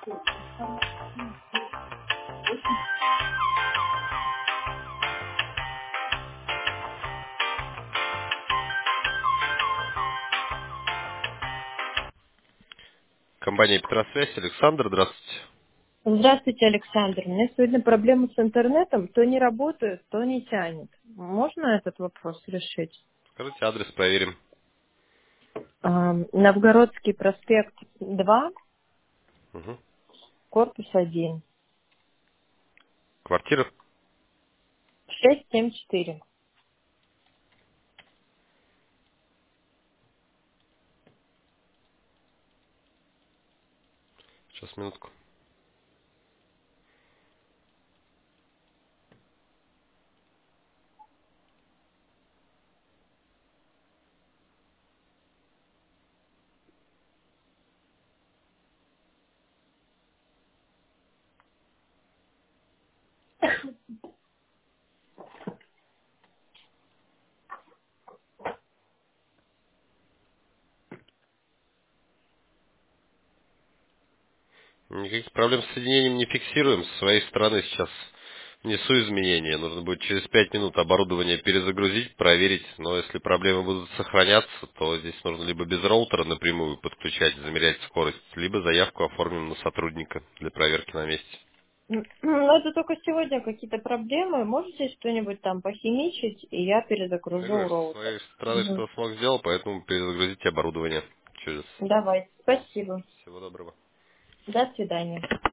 Компания Петросвязь. Александр, здравствуйте. Здравствуйте, Александр. У меня сегодня проблемы с интернетом. То не работает, то не тянет. Можно этот вопрос решить? Скажите адрес, проверим. Новгородский проспект 2, Угу. корпус 1, Квартира. 674. Сейчас, минутку. Никаких проблем с соединением не фиксируем. С своей стороны сейчас внесу изменения. Нужно будет через 5 минут оборудование перезагрузить, проверить. Но если проблемы будут сохраняться, то здесь нужно либо без роутера напрямую подключать, замерять скорость, либо заявку оформим на сотрудника для проверки на месте. Ну, это только сегодня какие-то проблемы. Можете что-нибудь там похимичить, и я Я перезагружу говорю, с роутер. своей стороны Мгм. что смог сделать, поэтому перезагрузите оборудование через. Давай, спасибо. Всего доброго. До свидания.